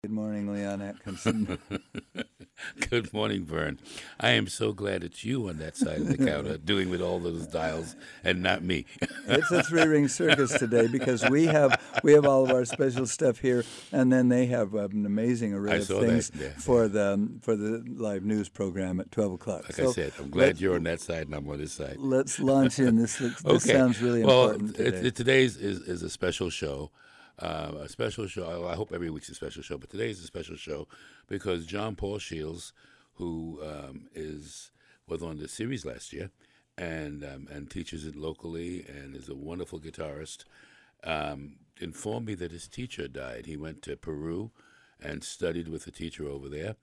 Good morning, Leon Atkinson. Good morning, Vern. I am so glad it's you on that side of the counter doing with all those dials and not me. It's a three-ring circus today because we have all of our special stuff here, and then they have an amazing I array of saw that. things Yeah. for the live news program at 12 o'clock. Like I So said, I'm let glad you're on that side and I'm on this side. let's launch in. This Okay. sounds really Well, important today. today's is a special show. A special show. I hope every week's a special show, but today's a special show because John Paul Shields, who was on the series last year, and teaches it locally and is a wonderful guitarist, informed me that his teacher died. He went to Peru and studied with a teacher over there,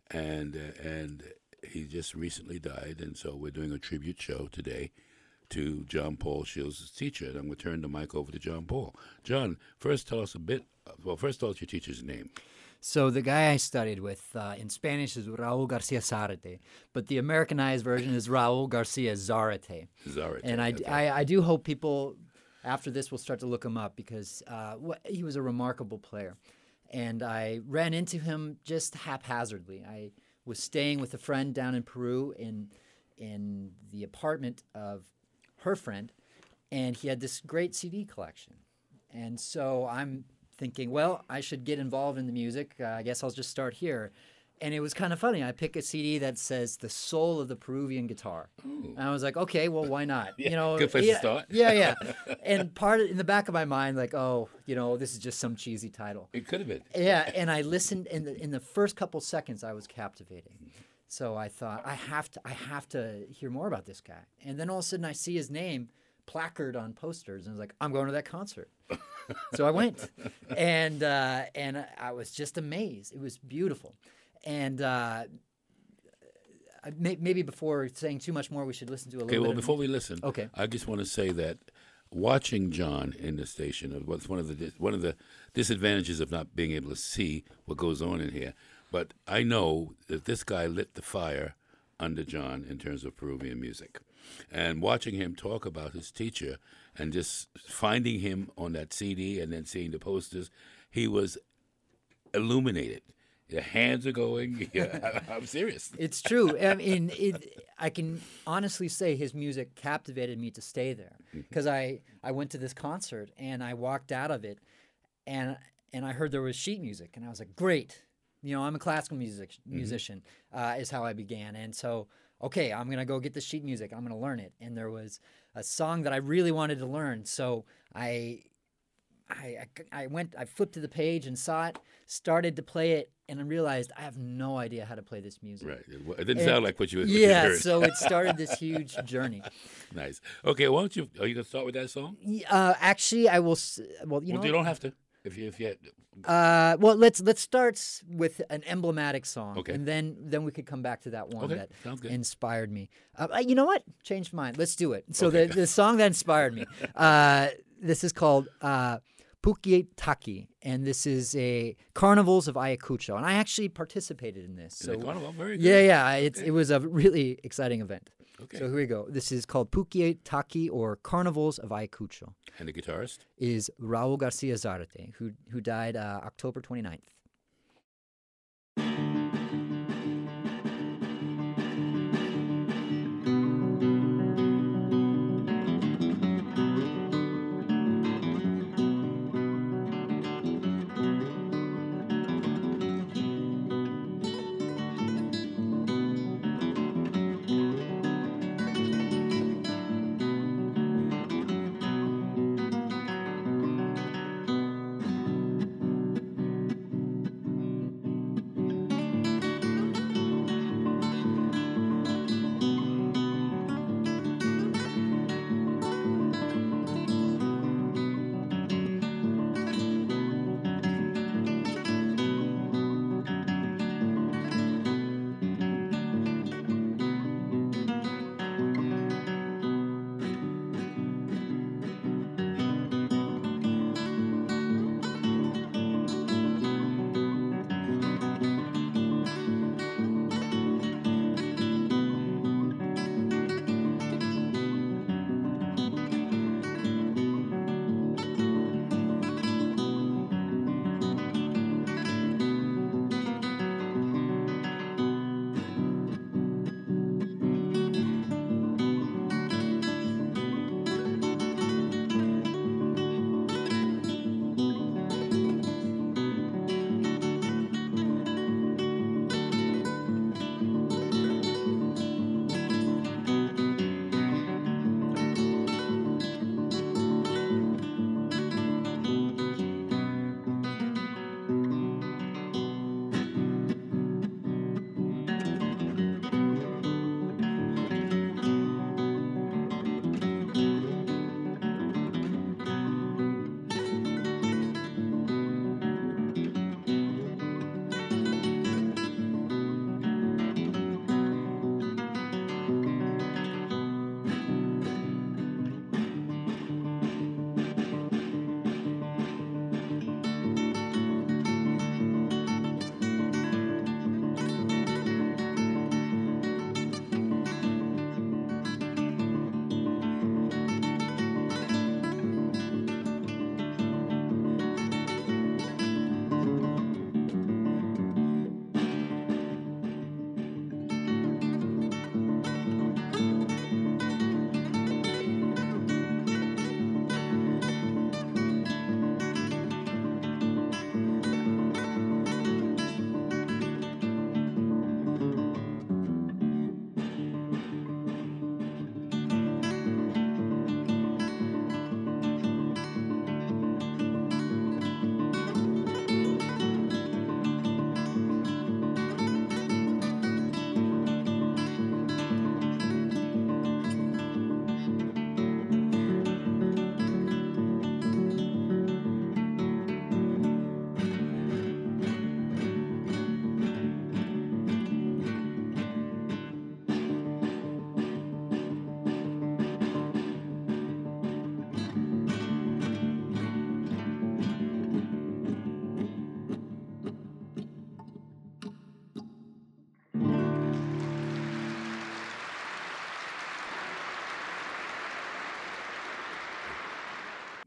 and he just recently died. And so we're doing a tribute show today to John Paul Shields' teacher. And I'm going to turn the mic over to John Paul. John, first tell us a bit. Well, first tell us your teacher's name. So the guy I studied with in Spanish is Raul Garcia Zarate, but the Americanized version is Raul Garcia Zarate. Zarate. And okay. I do hope people after this will start to look him up because he was a remarkable player. And I ran into him just haphazardly. I was staying with a friend down in Peru in the apartment of her friend, and he had this great CD collection. And so I'm thinking, well, I should get involved in the music. I guess I'll just start here. And it was kind of funny. I pick a CD that says "The Soul of the Peruvian Guitar," and I was like, okay, well, why not? Yeah, good place to start. Yeah. And in the back of my mind, like, oh, this is just some cheesy title. It could have been. Yeah, and I listened in the first couple seconds, I was captivating. So I thought I have to hear more about this guy. And then all of a sudden I see his name placard on posters, and I was like, I'm going to that concert. So I went, and I was just amazed. It was beautiful, and maybe before saying too much more, we should listen to a little. Okay, well, bit before we listen, okay, I just want to say that watching John in the station was one of the disadvantages of not being able to see what goes on in here. But I know that this guy lit the fire under John in terms of Peruvian music. And watching him talk about his teacher and just finding him on that CD and then seeing the posters, he was illuminated. Your hands are going. Yeah, I'm serious. it's true. I mean, I can honestly say his music captivated me to stay there because I went to this concert and I walked out of it, and I heard there was sheet music, and I was like, great. I'm a classical musician, is how I began. And so, okay, I'm going to go get the sheet music. I'm going to learn it. And there was a song that I really wanted to learn. So I flipped to the page and saw it, started to play it, and I realized I have no idea how to play this music. Right. It didn't sound like what you Yeah, heard. so it started this huge journey. Nice. Okay, are you going to start with that song? Actually, I will, well, You don't have to. If you well, let's start with an emblematic song, Okay. and then we could come back to that one Okay, that sounds good. inspired me. You know what? Changed mine. Let's do it. So Okay. the song that inspired me, this is called Pukie Taki, and this is a Carnivals of Ayacucho, and I actually participated in this. In the carnival, very good. Yeah, it was a really exciting event. Okay. So here we go. This is called Pukie Taki, or Carnivals of Ayacucho. And the guitarist? Is Raul Garcia Zarate, who died October 29th.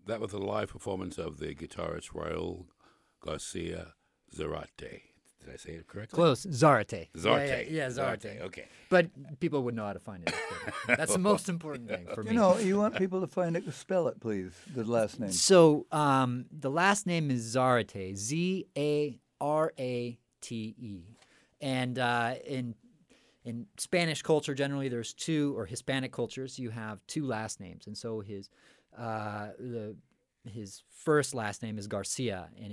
that was a live performance of the guitarist Raul Garcia Zarate. Did I say it correctly? Close. Zarate. Zarate. Yeah, Zarate. Okay. But people would know how to find it. That's the most important thing for me. You know, you want people to find it. Spell it, please. The last name. So the last name is Zarate. Zarate. And in Spanish culture, generally, there's two, or Hispanic cultures, you have two last names. And so his first last name is Garcia, and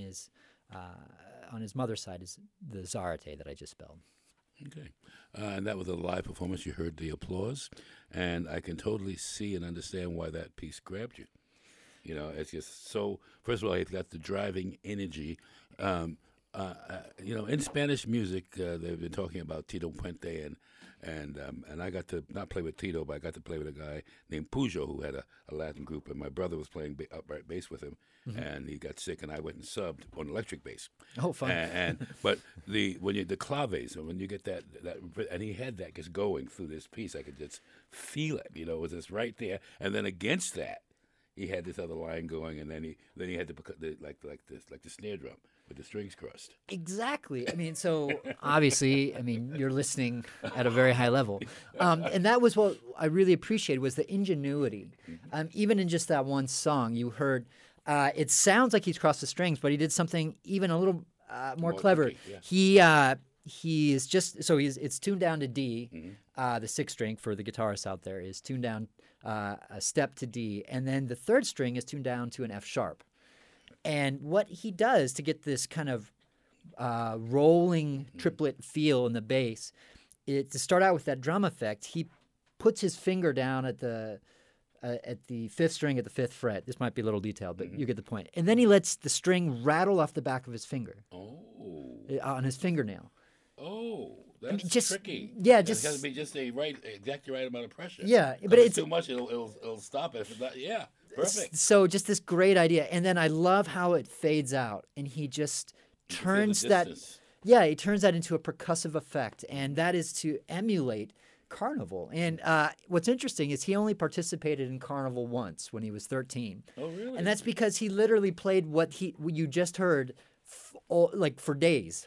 on his mother's side is the Zarate that I just spelled. Okay. And that was a live performance. You heard the applause. And I can totally see and understand why that piece grabbed you. You know, it's just so, first of all, it's got the driving energy. You know, in Spanish music, they've been talking about Tito Puente, and I got to not play with Tito, but I got to play with a guy named Pujo, who had a Latin group, and my brother was playing upright bass with him, and he got sick, and I went and subbed on electric bass. Oh, fun! But the claves, and when you get that, and he had that just going through this piece, I could just feel it. You know, it was just right there, and then against that, he had this other line going, and then he had the snare drum with the strings crossed. Exactly. I mean, so obviously, I mean, you're listening at a very high level, and that was what I really appreciated, was the ingenuity. Even in just that one song, you heard it sounds like he's crossed the strings, but he did something even a little more clever. Tricky, yeah. He is just so it's tuned down to D. The sixth string for the guitarists out there is tuned down a step to D, and then the third string is tuned down to an F sharp. And what he does to get this kind of rolling triplet feel in the bass, to start out with that drum effect, he puts his finger down at the fifth string at the fifth fret. This might be a little detailed, but you get the point. And then he lets the string rattle off the back of his finger. On his fingernail. Oh, that's tricky. Yeah, It's got to be just exactly right amount of pressure. Yeah, but if it's too much, it'll stop it. If it's not, yeah, perfect. So just this great idea, and then I love how it fades out, and he just turns that. Yeah, he turns that into a percussive effect, and that is to emulate Carnival. And what's interesting is he only participated in Carnival once when he was 13. Oh, really? And that's because he literally played what you just heard, for days.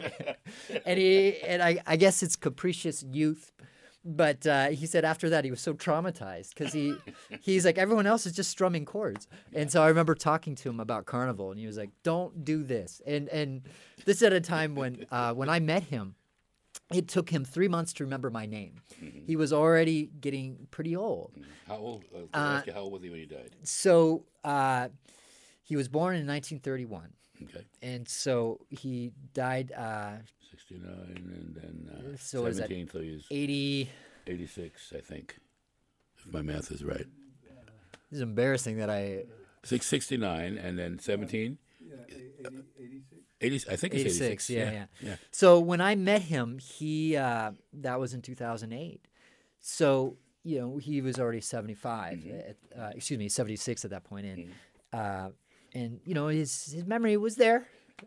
and I guess it's capricious youth, but he said after that he was so traumatized because he's like, everyone else is just strumming chords. And so I remember talking to him about Carnival, and he was like, don't do this. And this at a time when I met him, it took him 3 months to remember my name. He was already getting pretty old. How old? How old was he when he died? So he was born in 1931. Okay. And so he died 69, and then so 17, so he was 86, I think, if my math is right. This is embarrassing that I... 69, and then 17? Yeah, 86? 80, I think it's 86. Yeah. So when I met him, that was in 2008. So, you know, he was already 75, 76 at that point. And you know, his memory was there,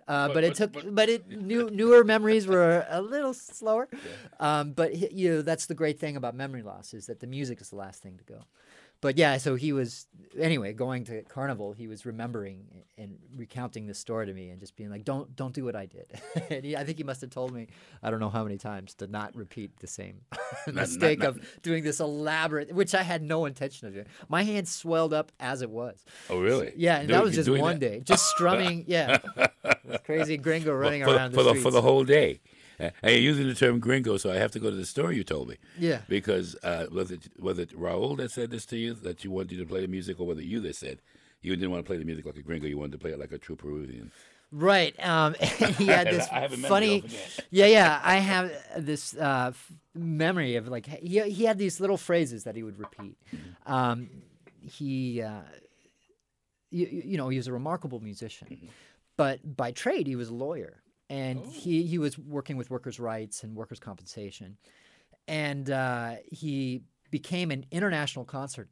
newer memories were a little slower. Yeah. But you know, that's the great thing about memory loss, is that the music is the last thing to go. But yeah, so he was, anyway, going to Carnival, he was remembering and recounting this story to me and just being like, don't do what I did. And I think he must have told me, I don't know how many times, to not repeat the same mistake of doing this elaborate, which I had no intention of doing. My hands swelled up as it was. Oh, really? Yeah, and that was just one day. Just strumming, yeah. This crazy gringo running around the streets. For the whole day. And you're using the term gringo, so I have to go to the story you told me. Yeah. Because was it Raul that said this to you, that you wanted you to play the music, or whether you that said you didn't want to play the music like a gringo, you wanted to play it like a true Peruvian? Right. He had this funny... Yeah, I have this memory of, like, he had these little phrases that he would repeat. He was a remarkable musician. But by trade, he was a lawyer. And he was working with workers' rights and workers' compensation. And he became an international concertist,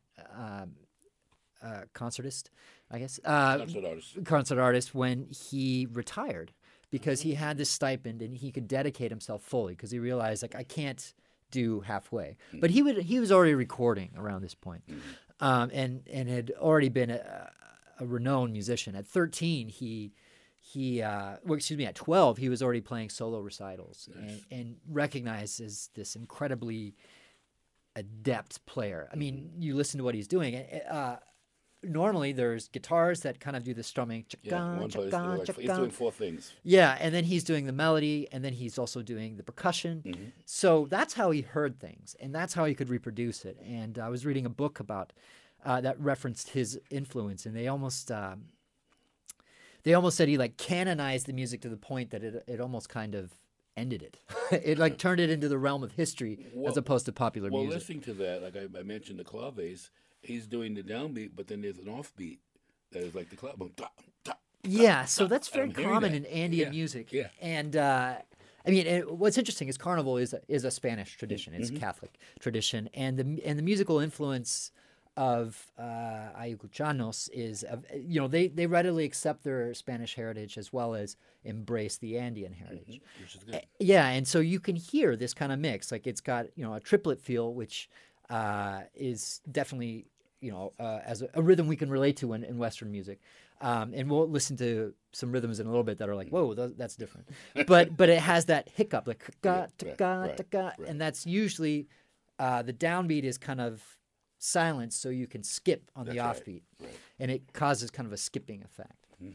I guess. Concert artist when he retired, because he had this stipend and he could dedicate himself fully, because he realized, like, I can't do halfway. But he was already recording around this point, and had already been a renowned musician. At 13, at 12, he was already playing solo recitals and recognized as this incredibly adept player. I mean, you listen to what he's doing. Normally, there's guitars that kind of do the strumming. One place, he's doing 4 things. Yeah, and then he's doing the melody, and then he's also doing the percussion. Mm-hmm. So that's how he heard things, and that's how he could reproduce it. And I was reading a book about that referenced his influence, and they almost said he like canonized the music to the point that it almost kind of ended it. It like turned it into the realm of history as opposed to popular music. Well, listening to that, like I mentioned the claves, he's doing the downbeat, but then there's an offbeat that is like the clap. Boom, ta, ta, yeah, so that's very common that. in Andean music. Yeah. And I mean, what's interesting is carnival is a Spanish tradition. It's a Catholic tradition, and the musical influence of Ayacuchanos is, they readily accept their Spanish heritage as well as embrace the Andean heritage. which is good. Yeah, and so you can hear this kind of mix. Like it's got a triplet feel, which is definitely as a rhythm we can relate to in Western music. And we'll listen to some rhythms in a little bit that are like, whoa, that's different. But it has that hiccup, like ga, and that's usually the downbeat is kind of silenced, so you can skip on the offbeat, and it causes kind of a skipping effect.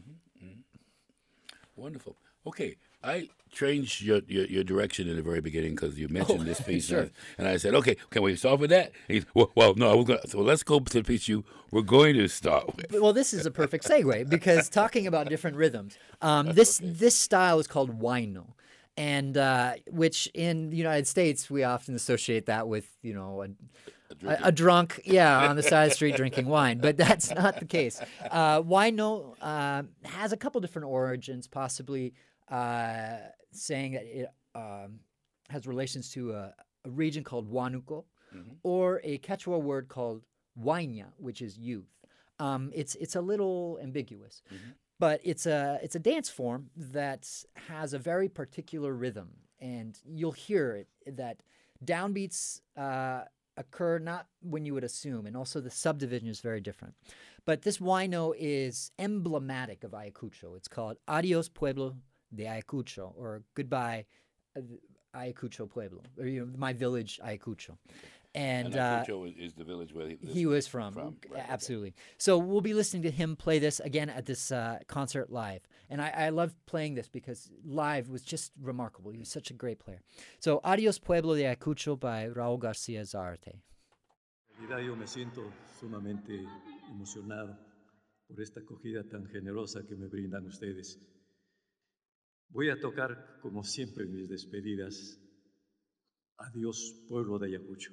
Wonderful. Okay, I changed your direction in the very beginning because you mentioned this piece, sure. and I said, okay, can we start with that? And well, no, so let's go to the piece we're going to start with. Well, this is a perfect segue because talking about different rhythms, this style is called huayno, and which in the United States we often associate that with a drunk, on the side of the street drinking wine, but that's not the case. Huayno has a couple different origins, possibly saying that it has relations to a region called Huánuco, or a Quechua word called huayna, which is youth. It's a little ambiguous, but it's a dance form that has a very particular rhythm, and you'll hear it that downbeats occur not when you would assume, and also the subdivision is very different. But this huayno is emblematic of Ayacucho. It's called Adios Pueblo de Ayacucho, or Goodbye Ayacucho Pueblo, or my village Ayacucho. And Ayacucho is the village where he was from. Right, absolutely. Okay. So we'll be listening to him play this again at this concert live. And I love playing this because live was just remarkable. He was such a great player. So Adios Pueblo de Ayacucho by Raúl García Zárate. En realidad yo me siento sumamente emocionado por esta acogida tan generosa que me brindan ustedes. Voy a tocar, como siempre en mis despedidas, Adiós Pueblo de Ayacucho.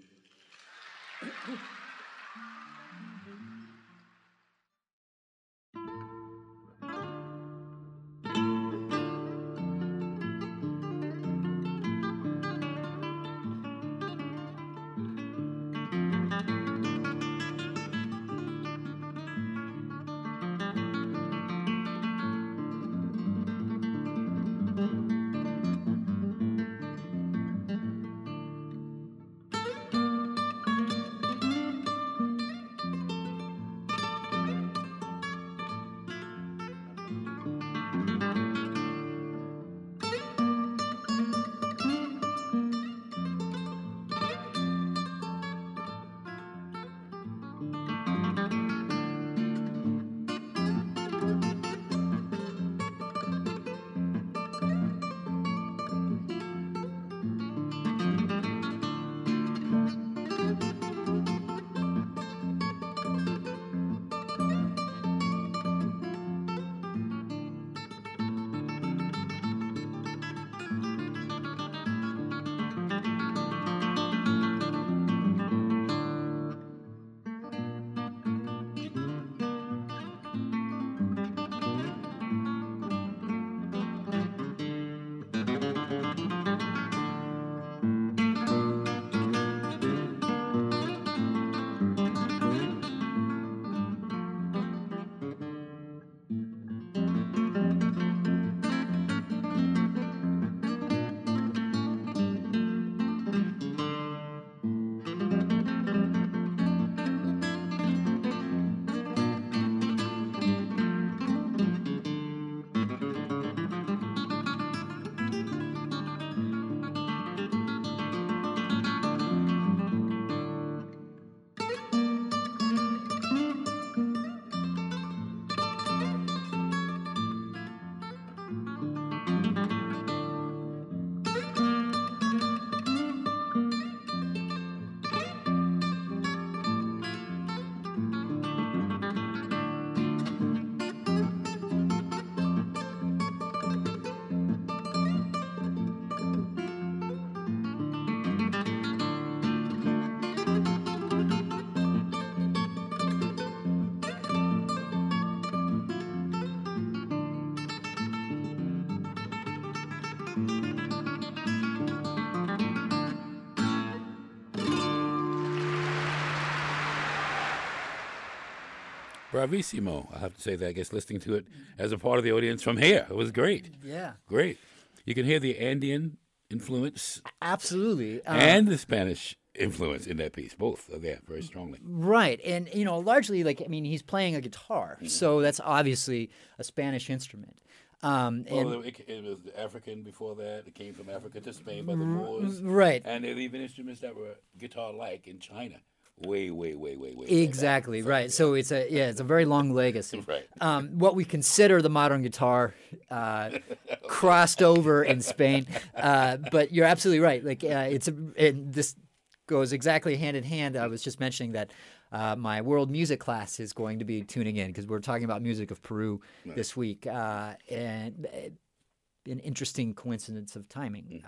Bravissimo. I have to say that. I guess listening to it as a part of the audience from here, it was great. Yeah. Great. You can hear the Andean influence Absolutely. and the Spanish influence in that piece. Both are there very strongly. Right. And, largely, he's playing a guitar. So that's obviously a Spanish instrument. Well, it was African before that. It came from Africa to Spain by the Moors. Right. And there were even instruments that were guitar-like in China. Way. Exactly, right. So it's a very long legacy. Right. What we consider the modern guitar crossed over in Spain, but you're absolutely right. This goes exactly hand in hand. I was just mentioning that my world music class is going to be tuning in because we're talking about music of Peru this week, and an interesting coincidence of timing.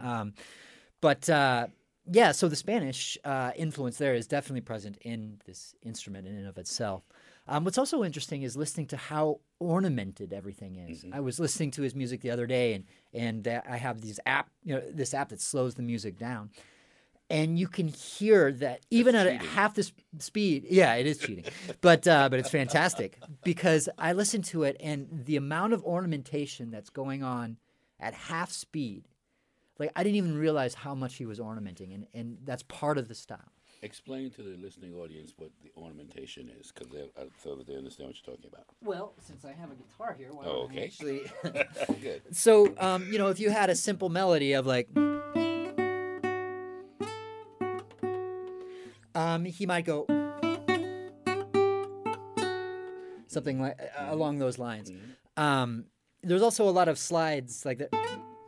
Yeah, so the Spanish influence there is definitely present in this instrument in and of itself. What's also interesting is listening to how ornamented everything is. I was listening to his music the other day, and I have this app that slows the music down, and you can hear that even at half the speed. Yeah, it is cheating, but it's fantastic because I listen to it, and the amount of ornamentation that's going on at half speed. I didn't even realize how much he was ornamenting, and that's part of the style. Explain to the listening audience what the ornamentation is, so that they understand what you're talking about. Well, since I have a guitar here, why don't I actually... Good. So, if you had a simple melody of he might go something like along those lines. There's also a lot of slides like that.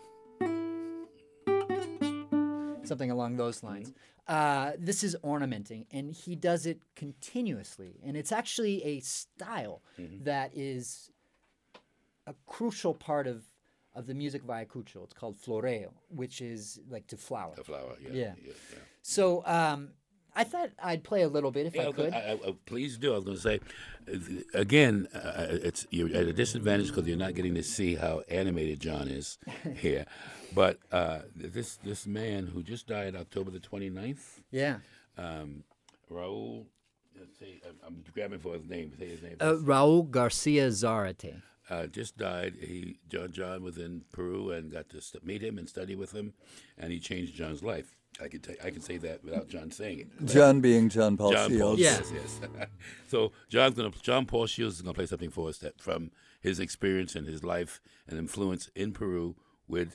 Something along those lines. This is ornamenting, and he does it continuously. And it's actually a style that is a crucial part of the music of Ayacucho. It's called floreo, which is like to flower. To flower, Yeah. So I thought I'd play a little bit if I could. Please do. I was going to say, again, you're at a disadvantage because you're not getting to see how animated John is here. But this man who just died October the 29th. Yeah. Raul, let's see, I'm grabbing for his name. Say his name. Raul Garcia Zarate. Just died. John was in Peru and got to meet him and study with him, and he changed John's life. I can say that without John saying it. John being John Paul Shields. Yes. So John Paul Shields is gonna play something for us from his experience and his life and influence in Peru with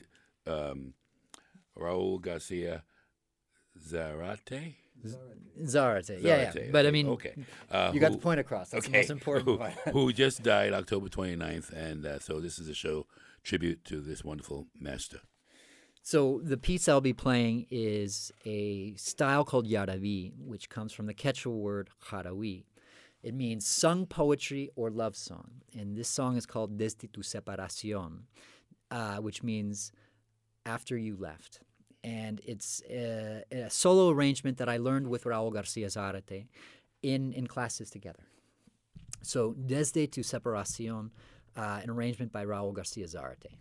Raul Garcia Zarate. Zarate, yeah. But I mean, okay. You got the point across. That's the most important part. Who just died October 29th, and so this is a show tribute to this wonderful master. So the piece I'll be playing is a style called Yaraví, which comes from the Quechua word Jaraví. It means sung poetry or love song. And this song is called Desde tu separación, which means after you left. And it's a solo arrangement that I learned with Raul Garcia Zarate in classes together. So Desde tu separación, an arrangement by Raul Garcia Zarate.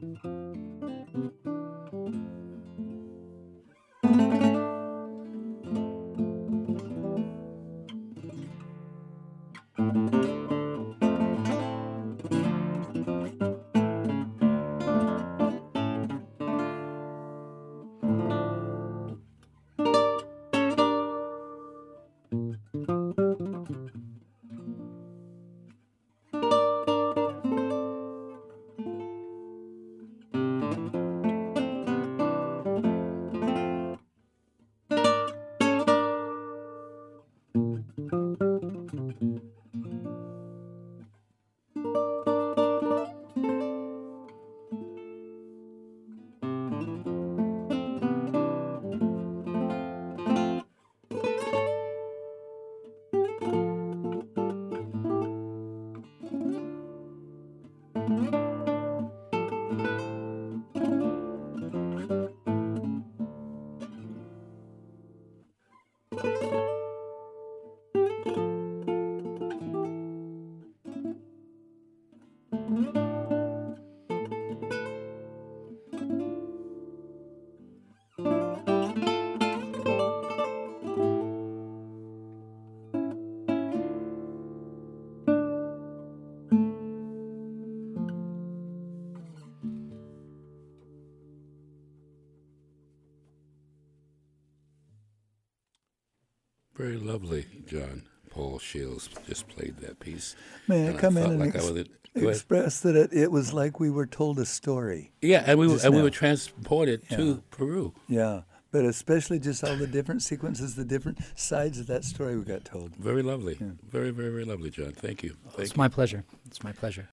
Very lovely, John Paul Shields just played that piece. May I And come felt in and like I was- go ahead. express that it was like we were told a story. Yeah, and we Just now. were transported to Peru. Yeah, but especially just all the different sequences, the different sides of that story we got told. Very lovely. Very, very, very lovely, John. Thank you. Thank It's you. my pleasure. It's my pleasure.